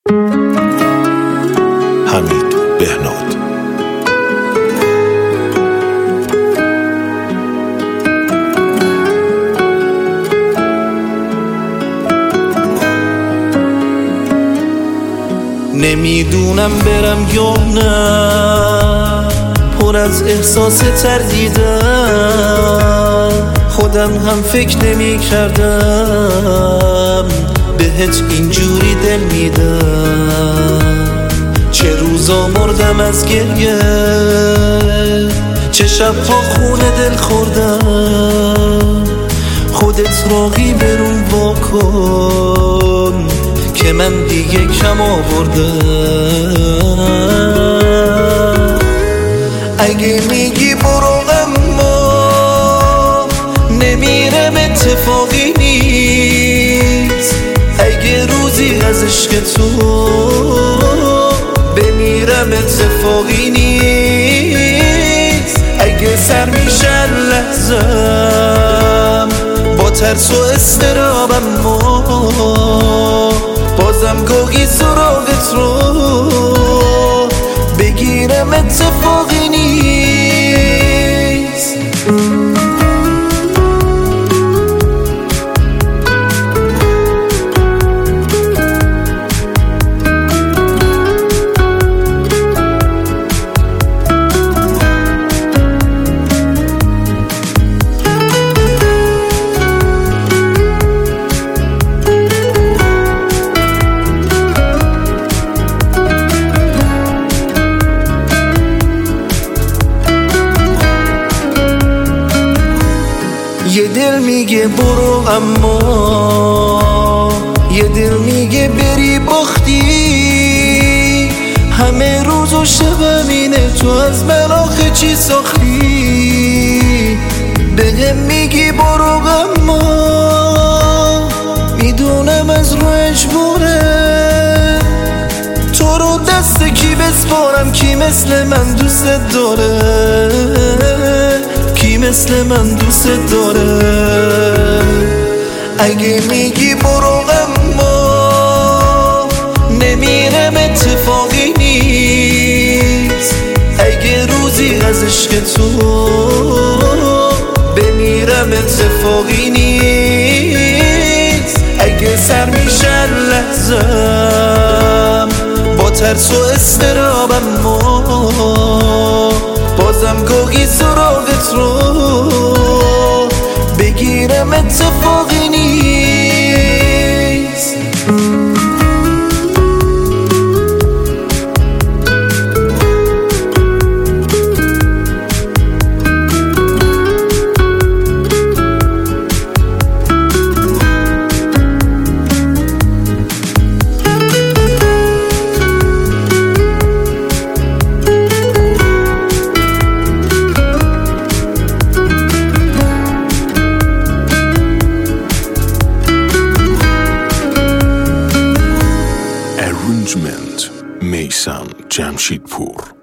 حمید بهناد. نمیدونم برم یا نه، پر از احساس تردیدم. خودم هم فکر نمی کردم بهت اینجوری دل میدم. چه روزا مردم از گریه، چه شبها خونه دل خوردم. خودت راقی برون واکن که من دیگه کم آوردم. اگه میگی برو اما نمیرم، اتفاقی نیست. اگه روزی از عشق تو بمیرم، اتفاقی نیست. اگه سر میشن لحظم با ترس و استرابم، بازم گاهی سراغت رو بگیرم، اتفاقی نیست. یه دل میگه برو اما یه دل میگه بری باختی. همه روز و شبم اینه تو از من آخه چی ساختی. بهم میگی برو اما میدونم از رو اجباره. تو رو دست کی بسپارم، کی مثل من دوست داره، کی مثل من دوست داره. اگه میگی برو اما نمیرم، اتفاقی نیست. اگه روزی از عشق تو بمیرم، اتفاقی نیست. اگه سر میشن لحظم با ترس و استرابم، بازم گاهی سراغت رو بگیرم، اتفاقی نیست. Arrangement میثم جمشیدپور.